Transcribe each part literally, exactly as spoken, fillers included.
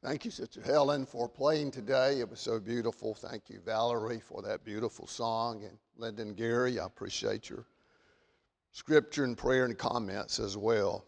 Thank you, Sister Helen, for playing today. It was so beautiful. Thank you, Valerie, for that beautiful song. And Lyndon Gary, I appreciate your scripture and prayer and comments as well.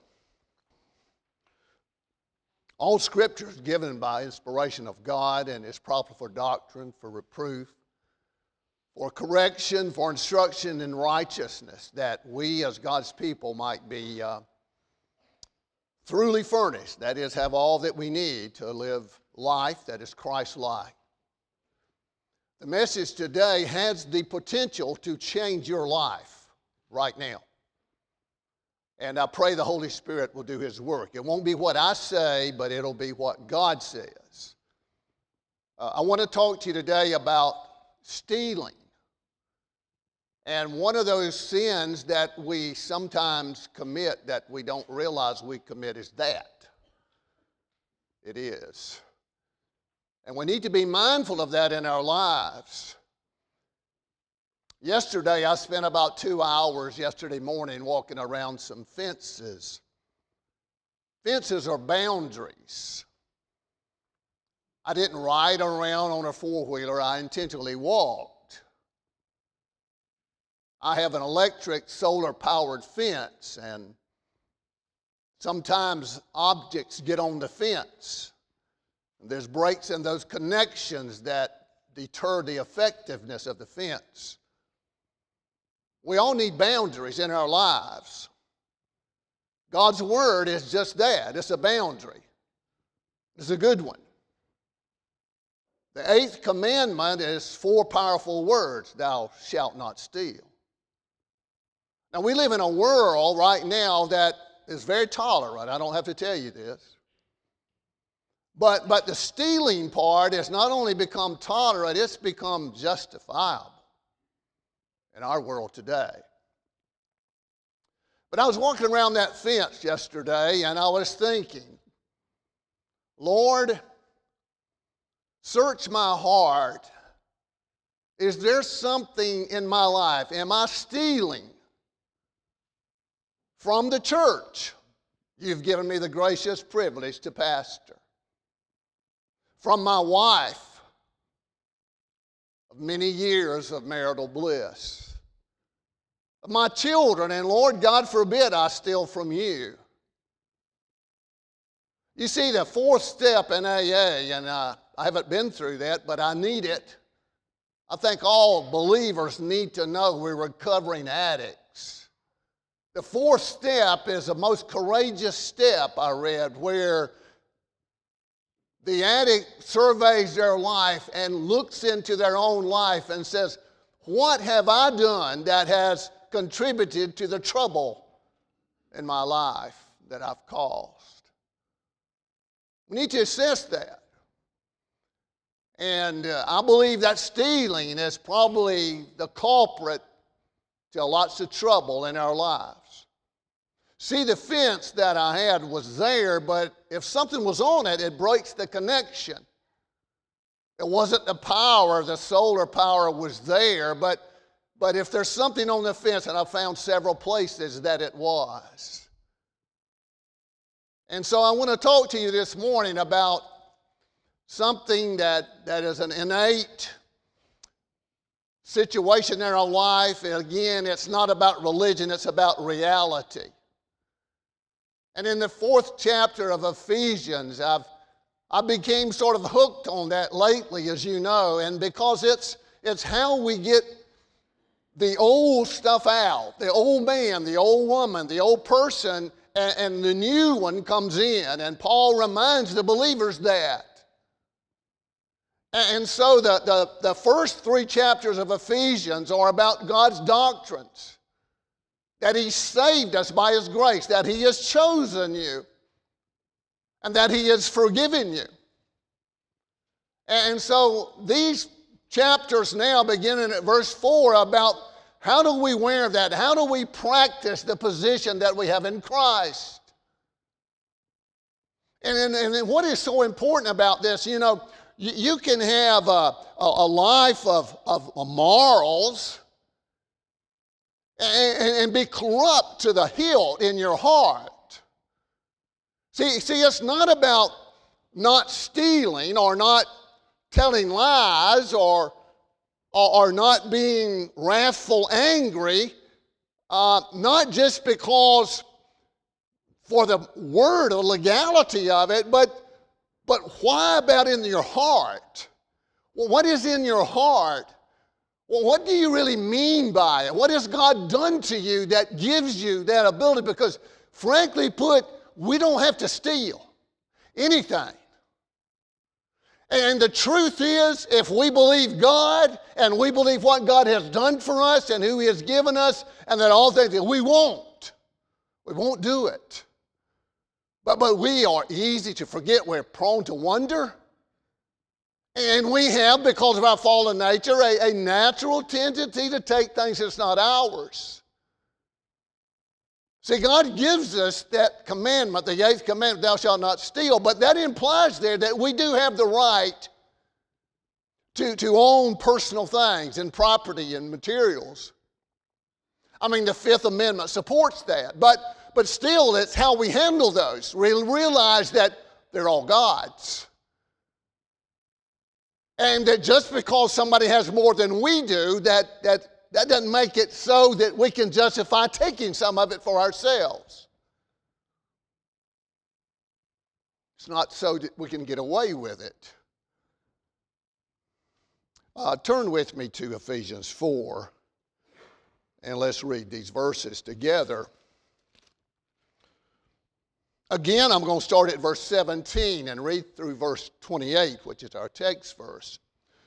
All scripture is given by inspiration of God and is proper for doctrine, for reproof, for correction, for instruction in righteousness, that we as God's people might be uh, truly furnished, that is, have all that we need to live life that is Christ-like. The message today has the potential to change your life right now. And I pray the Holy Spirit will do His work. It won't be what I say, but it'll be what God says. Uh, I want to talk to you today about stealing. And one of those sins that we sometimes commit that we don't realize we commit is that. It is. And we need to be mindful of that in our lives. Yesterday, I spent about two hours yesterday morning walking around some fences. Fences are boundaries. I didn't ride around on a four-wheeler. I intentionally walked. I have an electric solar-powered fence, and sometimes objects get on the fence. There's breaks in those connections that deter the effectiveness of the fence. We all need boundaries in our lives. God's Word is just that. It's a boundary. It's a good one. The eighth commandment is four powerful words: thou shalt not steal. Now, we live in a world right now that is very tolerant. I don't have to tell you this. But, but the stealing part has not only become tolerant, it's become justifiable in our world today. But I was walking around that fence yesterday, and I was thinking, Lord, search my heart. Is there something in my life? Am I stealing from the church you've given me the gracious privilege to pastor? From my wife of many years of marital bliss? Of my children, and Lord, God forbid I steal from you. You see, the fourth step in A A, and uh, I haven't been through that, but I need it. I think all believers need to know we're recovering addicts. The fourth step is the most courageous step, I read, where the addict surveys their life and looks into their own life and says, what have I done that has contributed to the trouble in my life that I've caused? We need to assess that. And uh, I believe that stealing is probably the culprit to lots of trouble in our lives. See, the fence that I had was there, but if something was on it, it breaks the connection. It wasn't the power, the solar power was there, but, but if there's something on the fence, and I found several places that it was. And so I want to talk to you this morning about something that, that is an innate situation in our life. And again, it's not about religion, it's about reality. And in the fourth chapter of Ephesians, I've, I became sort of hooked on that lately, as you know, and because it's, it's how we get the old stuff out, the old man, the old woman, the old person, and, and the new one comes in. And Paul reminds the believers that. And so the, the, the first three chapters of Ephesians are about God's doctrines. That He saved us by His grace, that He has chosen you, and that He has forgiven you. And so these chapters now, beginning at verse four, about how do we wear that? How do we practice the position that we have in Christ? And, and, and what is so important about this, you know, you, you can have a, a, a life of, of morals and, and be corrupt to the hilt in your heart. See, see, it's not about not stealing or not telling lies or, or, or not being wrathful, angry, uh, not just because for the word or legality of it, but, but why about in your heart? Well, what is in your heart? Well, what do you really mean by it? What has God done to you that gives you that ability? Because frankly put, we don't have to steal anything. And the truth is, if we believe God and we believe what God has done for us and who He has given us and that all things, we won't. We won't do it. But, but we are easy to forget. We're prone to wonder. And we have, because of our fallen nature, a, a natural tendency to take things that's not ours. See, God gives us that commandment, the eighth commandment, thou shalt not steal, but that implies there that we do have the right to, to own personal things and property and materials. I mean, the Fifth Amendment supports that, but, but still it's how we handle those. We realize that they're all God's. And that just because somebody has more than we do, that, that, that doesn't make it so that we can justify taking some of it for ourselves. It's not so that we can get away with it. Uh, turn with me to Ephesians four, and let's read these verses together. Again, I'm going to start at verse seventeen and read through verse twenty-eight, which is our text verse.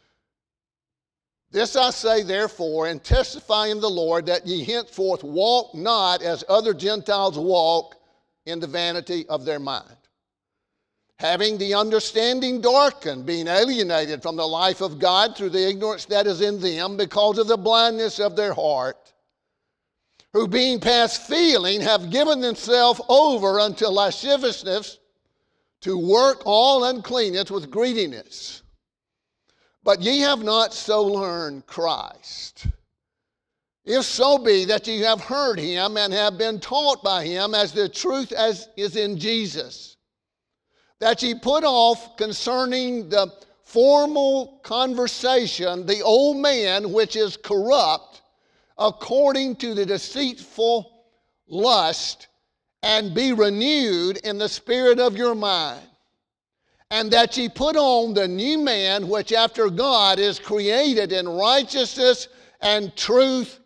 This I say, therefore, and testify in the Lord, that ye henceforth walk not as other Gentiles walk, in the vanity of their mind, having the understanding darkened, being alienated from the life of God through the ignorance that is in them, because of the blindness of their heart, who being past feeling have given themselves over unto lasciviousness, to work all uncleanness with greediness. But ye have not so learned Christ. If so be that ye have heard him and have been taught by him as the truth as is in Jesus, that ye put off concerning the formal conversation the old man which is corrupt according to the deceitful lust, and be renewed in the spirit of your mind, and that ye put on the new man which after God is created in righteousness and truth,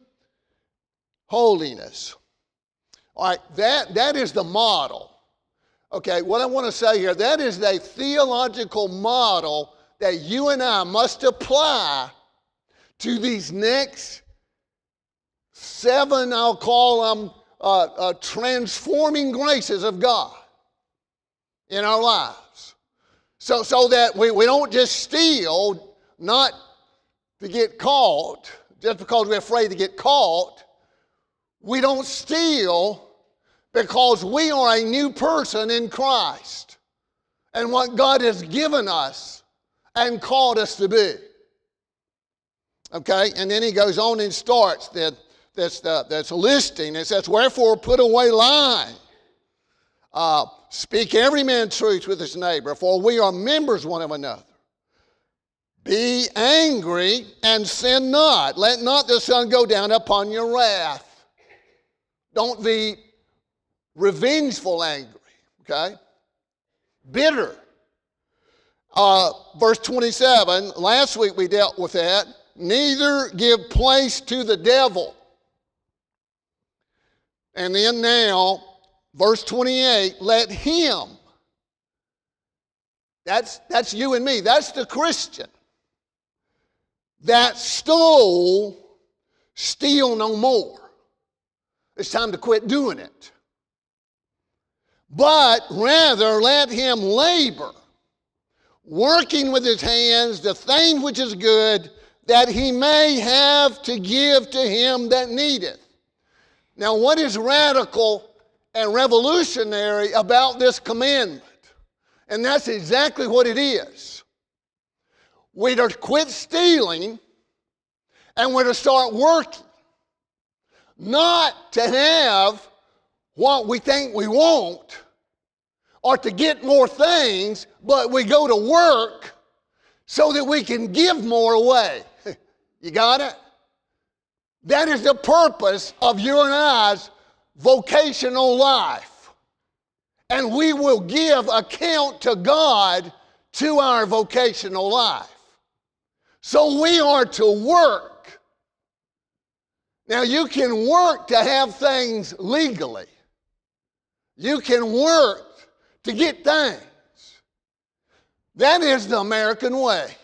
holiness. All right, that, that is the model. Okay, what I want to say here, that is the theological model that you and I must apply to these next seven, I'll call them, uh, uh, transforming graces of God in our lives. So, so that we, we don't just steal, not to get caught, just because we're afraid to get caught. We don't steal because we are a new person in Christ and what God has given us and called us to be. Okay, and then he goes on and starts that that's the, that's listing. It says, wherefore put away lying. Uh, speak every man truth with his neighbor, for we are members one of another. Be angry and sin not. Let not the sun go down upon your wrath. Don't be revengeful angry, okay? Bitter. Uh, verse twenty-seven, last week we dealt with that. Neither give place to the devil. And then now, verse twenty-eight, let him. That's, that's you and me. That's the Christian. That stole, steal no more. It's time to quit doing it. But rather let him labor, working with his hands the thing which is good, that he may have to give to him that needeth. Now, what is radical and revolutionary about this commandment? And that's exactly what it is. We're to quit stealing and we're to start working. Not to have what we think we want, or to get more things, but we go to work so that we can give more away. You got it? That is the purpose of your and I's vocational life. And we will give account to God to our vocational life. So we are to work. Now you can work to have things legally. You can work to get things. That is the American way.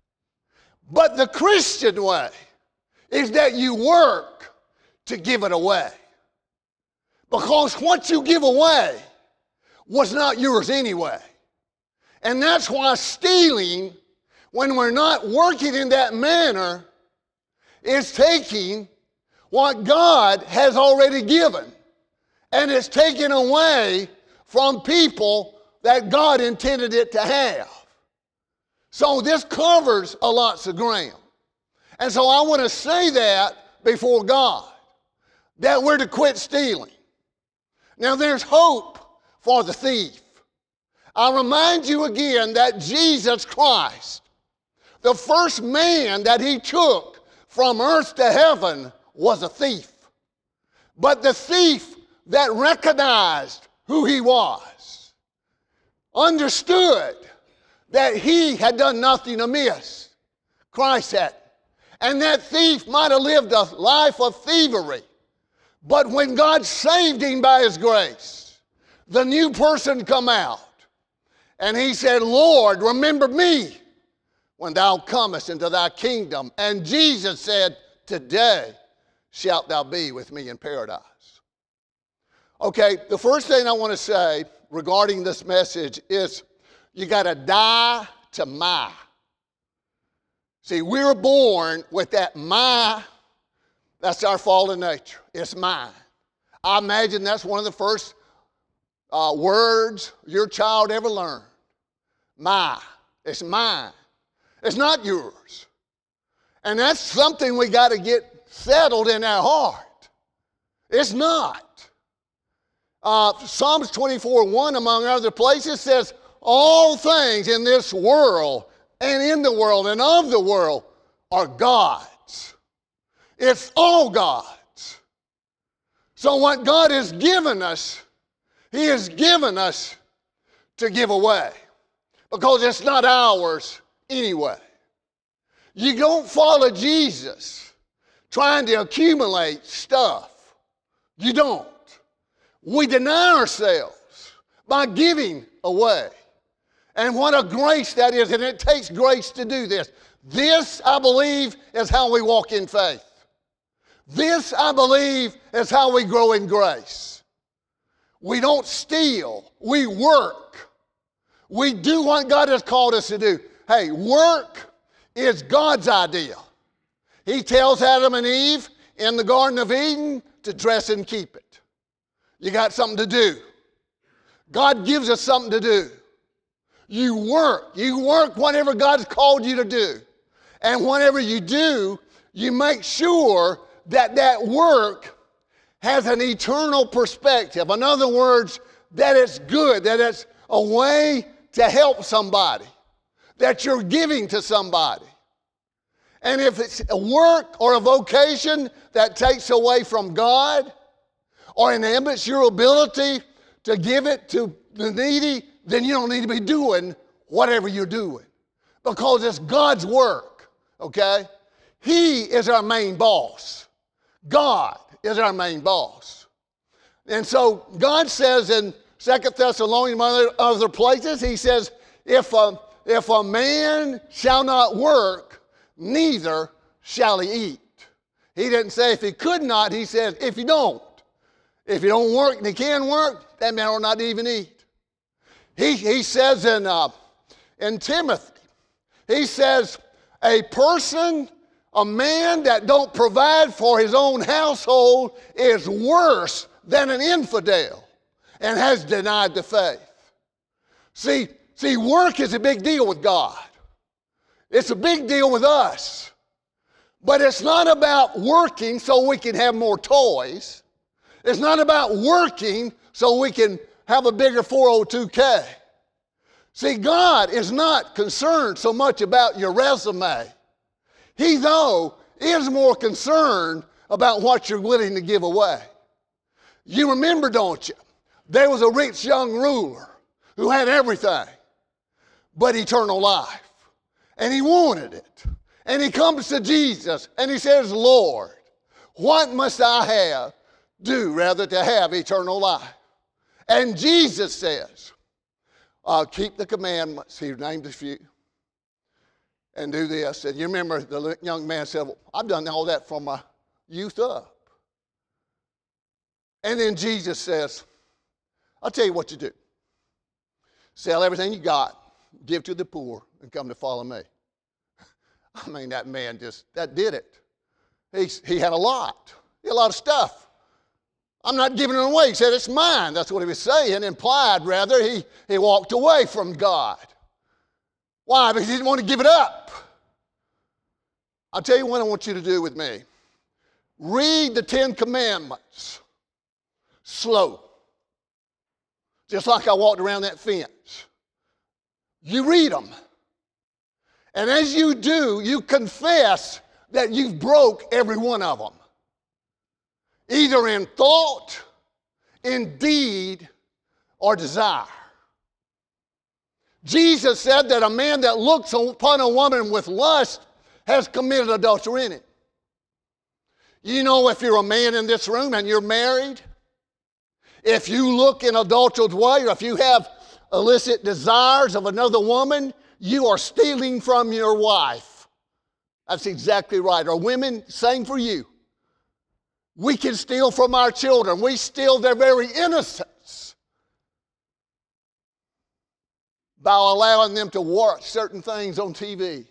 But the Christian way is that you work to give it away. Because what you give away was not yours anyway. And that's why stealing, when we're not working in that manner, is taking what God has already given. And it's taken away from people that God intended it to have. So this covers a lot of ground. And so I want to say that before God, that we're to quit stealing. Now there's hope for the thief. I remind you again that Jesus Christ, the first man that he took from earth to heaven, was a thief. But the thief that recognized who he was, understood that he had done nothing amiss. Christ had. And that thief might have lived a life of thievery. But when God saved him by his grace, the new person come out. And he said, Lord, remember me when thou comest into thy kingdom. And Jesus said, today shalt thou be with me in paradise. Okay, the first thing I want to say regarding this message is you got to die to my. See, we were born with that my. That's our fallen nature. It's mine. I imagine that's one of the first uh, words your child ever learned. My. It's mine. It's not yours. And that's something we got to get settled in our heart. It's not. Uh, Psalms twenty-four one, among other places, says, all things in this world and in the world and of the world are God's. It's all God's. So what God has given us, he has given us to give away. Because it's not ours anyway. You don't follow Jesus trying to accumulate stuff. You don't. We deny ourselves by giving away. And what a grace that is, and it takes grace to do this. This, I believe, is how we walk in faith. This, I believe, is how we grow in grace. We don't steal. We work. We do what God has called us to do. Hey, work is God's idea. He tells Adam and Eve in the Garden of Eden to dress and keep it. You got something to do. God gives us something to do. You work. You work whatever God's called you to do. And whatever you do, you make sure that that work has an eternal perspective. In other words, that it's good, that it's a way to help somebody, that you're giving to somebody. And if it's a work or a vocation that takes away from God, or inhibits your ability to give it to the needy, then you don't need to be doing whatever you're doing. Because it's God's work, okay? He is our main boss. God is our main boss. And so God says in Second Thessalonians and other, other places, he says, if a, if a man shall not work, neither shall he eat. He didn't say if he could not, he says if you don't. If you don't work and you can work, that man will not even eat. He, he says in, uh, in Timothy, he says, a person, a man that don't provide for his own household is worse than an infidel and has denied the faith. See, see, work is a big deal with God. It's a big deal with us. But it's not about working so we can have more toys. It's not about working so we can have a bigger four oh two k. See, God is not concerned so much about your resume. He, though, is more concerned about what you're willing to give away. You remember, don't you? There was a rich young ruler who had everything but eternal life. And he wanted it. And he comes to Jesus and he says, Lord, what must I have do rather to have eternal life? And Jesus says, uh, keep the commandments. He named a few. And do this. And you remember the young man said, well, I've done all that from my youth up. And then Jesus says, I'll tell you what you do. Sell everything you got, give to the poor, and come to follow me. I mean, that man just, that did it. He, he had a lot. He had a lot of stuff. I'm not giving it away. He said, it's mine. That's what he was saying. Implied, rather, he, he walked away from God. Why? Because he didn't want to give it up. I'll tell you what I want you to do with me. Read the Ten Commandments slow. Just like I walked around that fence. You read them. And as you do, you confess that you've broke every one of them. Either in thought, in deed, or desire. Jesus said that a man that looks upon a woman with lust has committed adultery in it. You know, if you're a man in this room and you're married, if you look in adulterous way, or if you have illicit desires of another woman, you are stealing from your wife. That's exactly right. Or women, same for you. We can steal from our children. We steal their very innocence by allowing them to watch certain things on T V.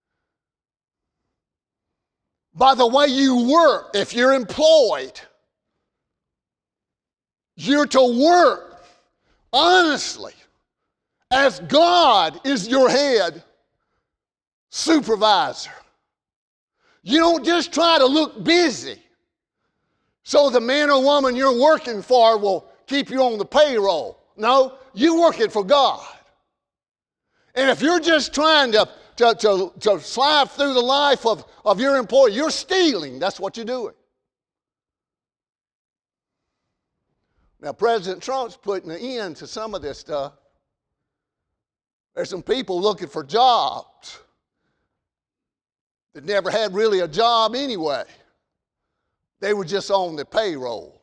By the way you work, if you're employed, you're to work honestly as God is your head supervisor. You don't just try to look busy so the man or woman you're working for will keep you on the payroll. No, you're working for God. And if you're just trying to, to, to, to slide through the life of, of your employee, you're stealing. That's what you're doing. Now, President Trump's putting an end to some of this stuff. There's some people looking for jobs that never had really a job anyway. They were just on the payroll.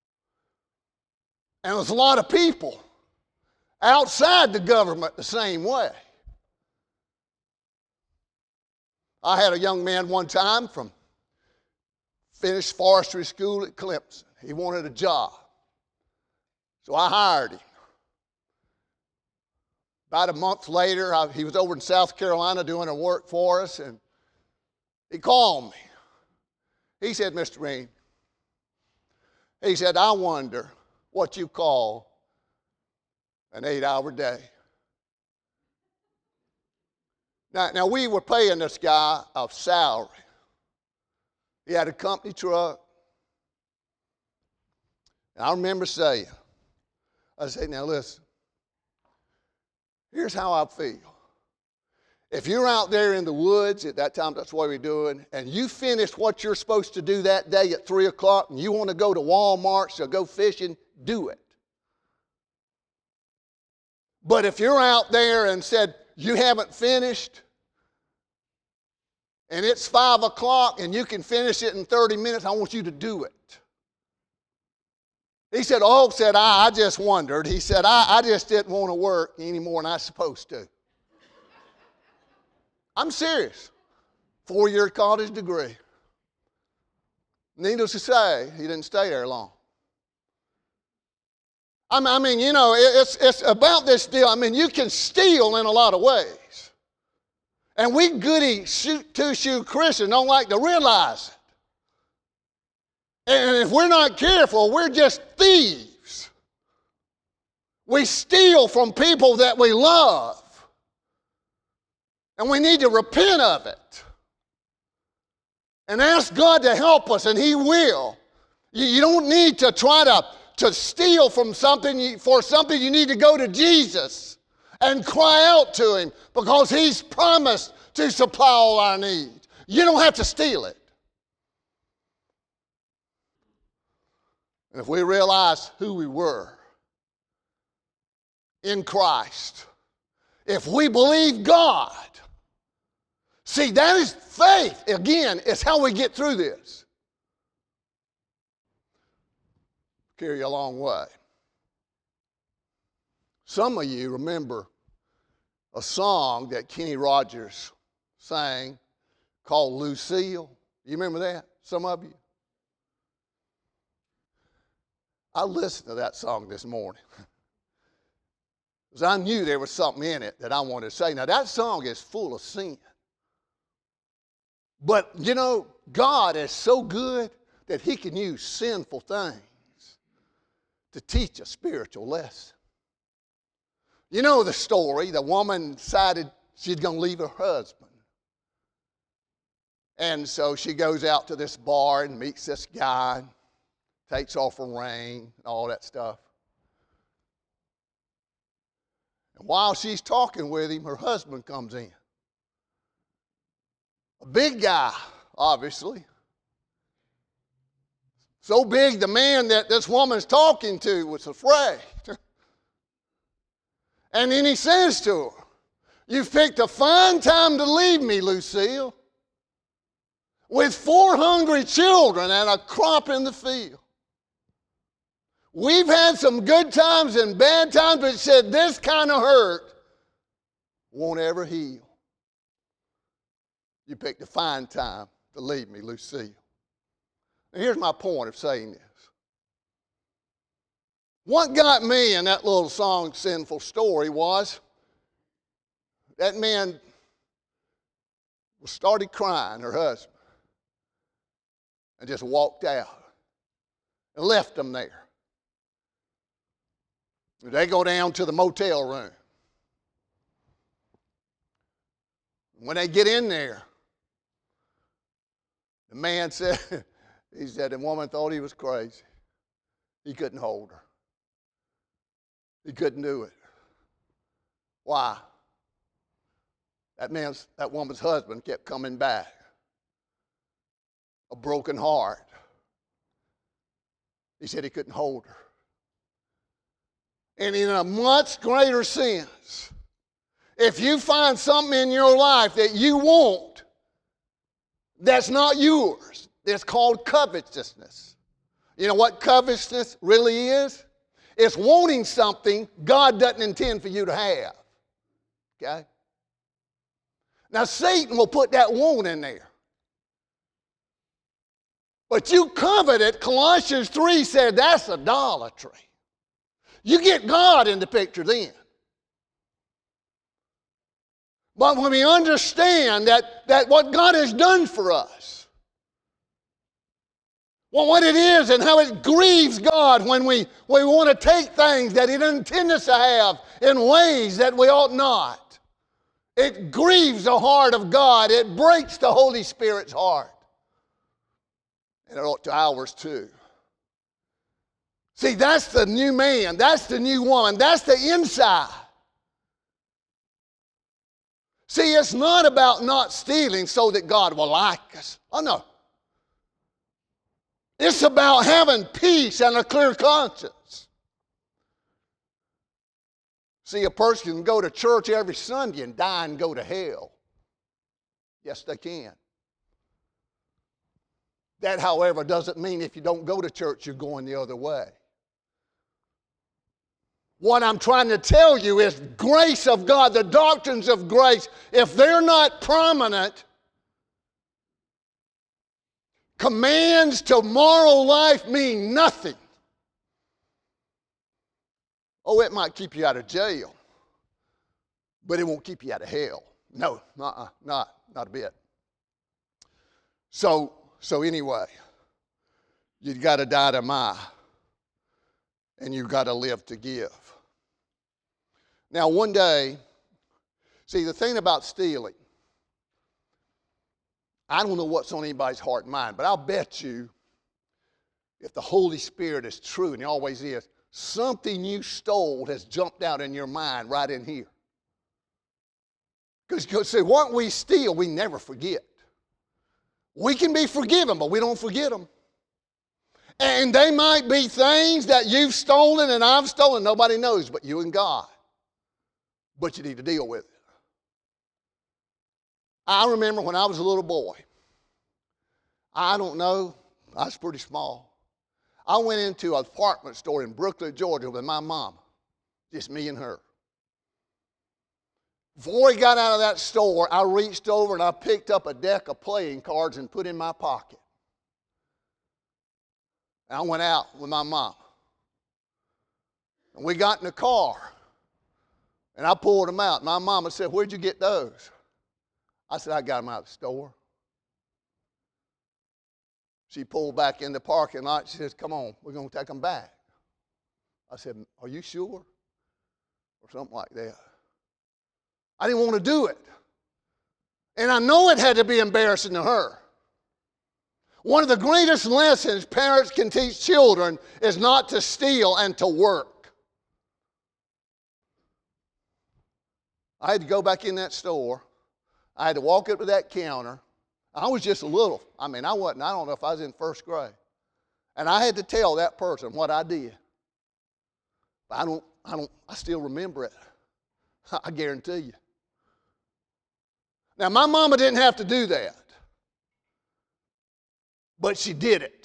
And there's a lot of people outside the government the same way. I had a young man one time from finished forestry school at Clemson. He wanted a job. So I hired him. About a month later, I, he was over in South Carolina doing a work for us, and he called me. He said, Mister Reed, he said, I wonder what you call an eight-hour day. Now, now, we were paying this guy a salary. He had a company truck. And I remember saying, I said, now listen, here's how I feel. If you're out there in the woods, at that time that's what we're doing, and you finish what you're supposed to do that day at three o'clock and you want to go to Walmart or go fishing, do it. But if you're out there and said you haven't finished and it's five o'clock and you can finish it in thirty minutes, I want you to do it. He said, oh, said I, I just wondered. He said, I, I just didn't want to work any more than I was supposed to. I'm serious. Four-year college degree. Needless to say, he didn't stay there long. I mean, you know, it's, it's about this deal. I mean, you can steal in a lot of ways. And we goody two-shoe Christians don't like to realize it. And if we're not careful, we're just thieves. We steal from people that we love. And we need to repent of it. And ask God to help us, and He will. You, you don't need to try to to steal from something you, for something, you need to go to Jesus and cry out to him, because he's promised to supply all our needs. You don't have to steal it. And if we realize who we were in Christ, if we believe God, see, that is faith. Again, it's how we get through this. Carry you a long way. Some of you remember a song that Kenny Rogers sang called Lucille. You remember that? Some of you? I listened to that song this morning because I knew there was something in it that I wanted to say. Now, that song is full of sin. But, you know, God is so good that he can use sinful things to teach a spiritual lesson. You know the story. The woman decided she's going to leave her husband. And so she goes out to this bar and meets this guy, takes off her ring and all that stuff. And while she's talking with him, her husband comes in. A big guy, obviously. So big, the man that this woman's talking to was afraid. And then he says to her, "You've picked a fine time to leave me, Lucille, with four hungry children and a crop in the field. We've had some good times and bad times, but it said this kind of hurt won't ever heal. You picked a fine time to leave me, Lucille." And here's my point of saying this. What got me in that little song, Sinful Story, was that man started crying, her husband, and just walked out and left them there. They go down to the motel room. When they get in there, the man said, he said the woman thought he was crazy. He couldn't hold her. He couldn't do it. Why? That man's, that woman's husband kept coming back. A broken heart. He said he couldn't hold her. And in a much greater sense, if you find something in your life that you want that's not yours, it's called covetousness. You know what covetousness really is? It's wanting something God doesn't intend for you to have. Okay? Now, Satan will put that want in there. But you covet it, Colossians three said that's idolatry. You get God in the picture then. But when we understand that, that what God has done for us, well, what it is and how it grieves God when we, we want to take things that he didn't intend us to have in ways that we ought not. It grieves the heart of God. It breaks the Holy Spirit's heart. And it ought to ours too. See, that's the new man. That's the new woman. That's the inside. See, it's not about not stealing so that God will like us. Oh, no. It's about having peace and a clear conscience. See, a person can go to church every Sunday and die and go to hell. Yes, they can. That, however, doesn't mean if you don't go to church, you're going the other way. What I'm trying to tell you is grace of God, the doctrines of grace, if they're not prominent, commands to moral life mean nothing. Oh, it might keep you out of jail, but it won't keep you out of hell. No, uh-uh, not, not a bit. So, so anyway, you've got to die to my, and you've got to live to give. Now, one day, see, the thing about stealing, I don't know what's on anybody's heart and mind, but I'll bet you if the Holy Spirit is true, and He always is, something you stole has jumped out in your mind right in here. Because, see, what we steal, we never forget. We can be forgiven, but we don't forget them. And they might be things that you've stolen and I've stolen. Nobody knows but you and God. But you need to deal with it. I remember when I was a little boy. I don't know. I was pretty small. I went into an department store in Brooklyn, Georgia with my mom. Just me and her. Before we got out of that store, I reached over and I picked up a deck of playing cards and put in my pocket. And I went out with my mom. And we got in the car. And I pulled them out. My mama said, "Where'd you get those?" I said, "I got them out of the store." She pulled back in the parking lot. She says, "Come on, we're going to take them back." I said, "Are you sure?" Or something like that. I didn't want to do it. And I know it had to be embarrassing to her. One of the greatest lessons parents can teach children is not to steal and to work. I had to go back in that store. I had to walk up to that counter. I was just a little. I mean, I wasn't, I don't know if I was in first grade. And I had to tell that person what I did. But I don't, I don't, I still remember it. I guarantee you. Now, my mama didn't have to do that. But she did it.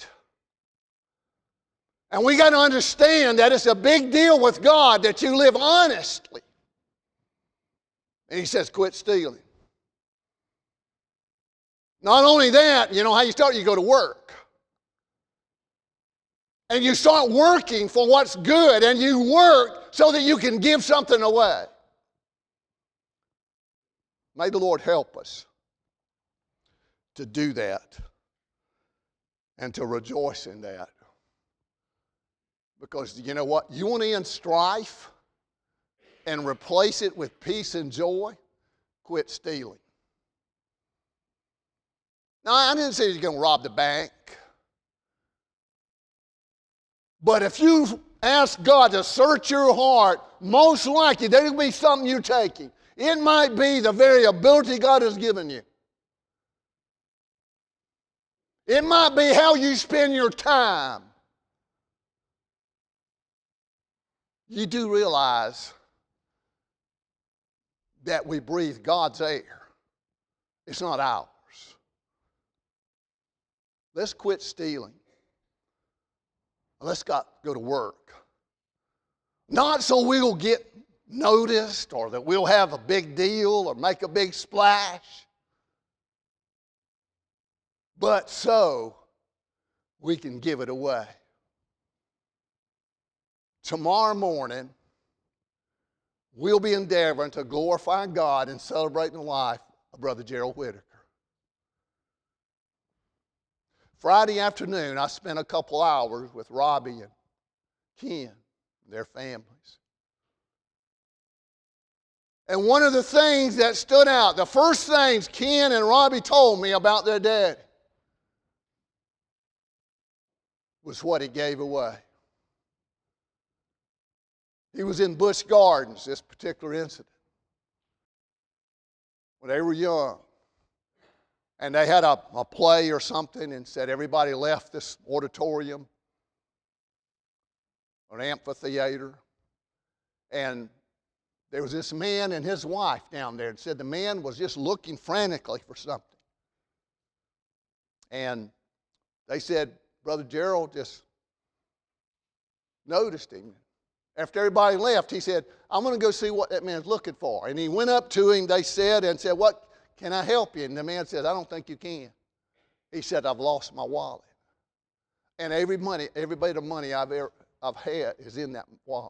And we got to understand that it's a big deal with God that you live honestly. And He says, quit stealing. Not only that, you know how you start? You go to work. And you start working for what's good, and you work so that you can give something away. May the Lord help us to do that and to rejoice in that. Because you know what? You want to end strife and replace it with peace and joy? Quit stealing. Now, I didn't say you're going to rob the bank. But if you ask God to search your heart, most likely there will be something you're taking. It might be the very ability God has given you. It might be how you spend your time. You do realize that we breathe God's air. It's not ours. Let's quit stealing. Let's go to work. Not so we'll get noticed or that we'll have a big deal or make a big splash, but so we can give it away. Tomorrow morning, we'll be endeavoring to glorify God and celebrating the life of Brother Gerald Whitaker. Friday afternoon, I spent a couple hours with Robbie and Ken and their families. And one of the things that stood out, the first things Ken and Robbie told me about their daddy was what he gave away. He was in Busch Gardens, this particular incident, when they were young. And they had a, a play or something and said everybody left this auditorium or an amphitheater. And there was this man and his wife down there, and said the man was just looking frantically for something. And they said Brother Gerald just noticed him. After everybody left, he said, "I'm going to go see what that man's looking for." And he went up to him, they said, and said, "What, can I help you?" And the man said, "I don't think you can." He said, "I've lost my wallet. And every money, every bit of money I've ever I've had is in that wallet."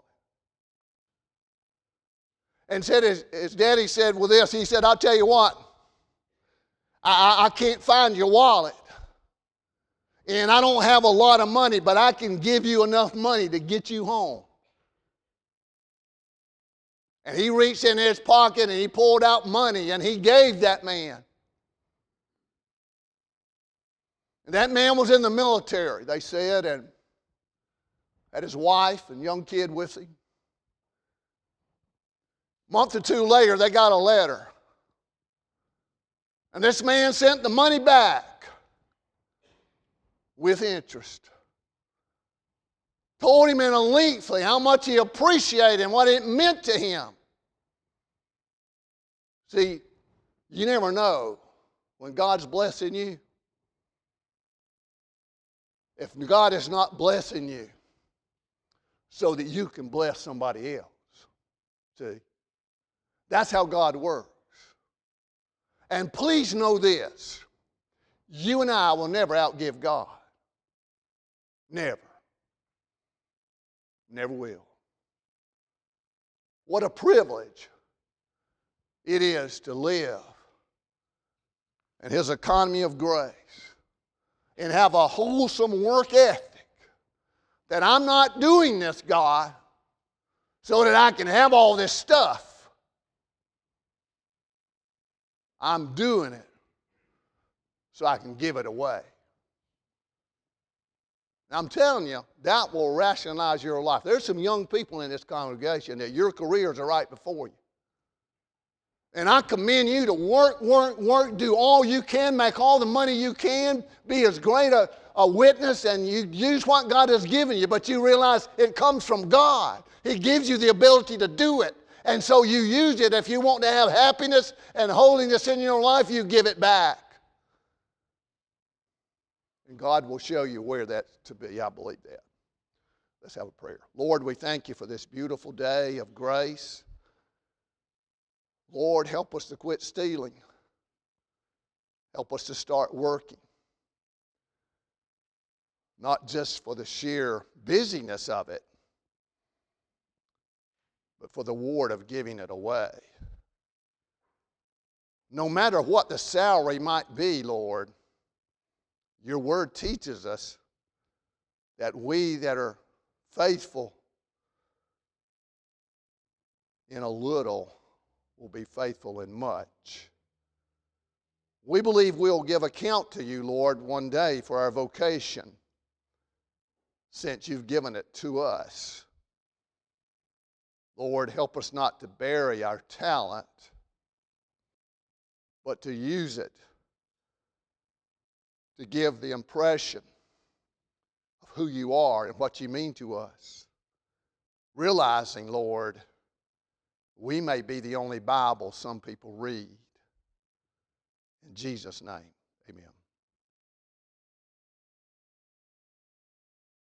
And said his, his daddy said, "Well, this," he said, "I'll tell you what, I, I, I can't find your wallet. And I don't have a lot of money, but I can give you enough money to get you home." And he reached in his pocket and he pulled out money and he gave that man. And that man was in the military, they said, and Had his wife and young kid with him. A month or two later, they got a letter. And this man sent the money back with interest. Told him in a lengthy how much he appreciated and what it meant to him. See, you never know when God's blessing you. If God is not blessing you so that you can bless somebody else. See? That's how God works. And please know this. You and I will never outgive God. Never. Never will. What a privilege it is to live in His economy of grace and have a wholesome work ethic that I'm not doing this, God, so that I can have all this stuff. I'm doing it so I can give it away. Now, I'm telling you, that will rationalize your life. There's some young people in this congregation that your careers are right before you. And I commend you to work, work, work, do all you can, make all the money you can, be as great a, a witness, and you use what God has given you, but you realize it comes from God. He gives you the ability to do it. And so you use it. If you want to have happiness and holiness in your life, you give it back. And God will show you where that's to be. I believe that. Let's have a prayer. Lord, we thank you for this beautiful day of grace. Lord, help us to quit stealing. Help us to start working. Not just for the sheer busyness of it, but for the reward of giving it away. No matter what the salary might be, Lord, your word teaches us that we that are faithful in a little will be faithful in much. We believe we'll give account to you, Lord, one day for our vocation, since you've given it to us. Lord, help us not to bury our talent, but to use it to give the impression of who you are and what you mean to us. Realizing, Lord, we may be the only Bible some people read. In Jesus' name, amen.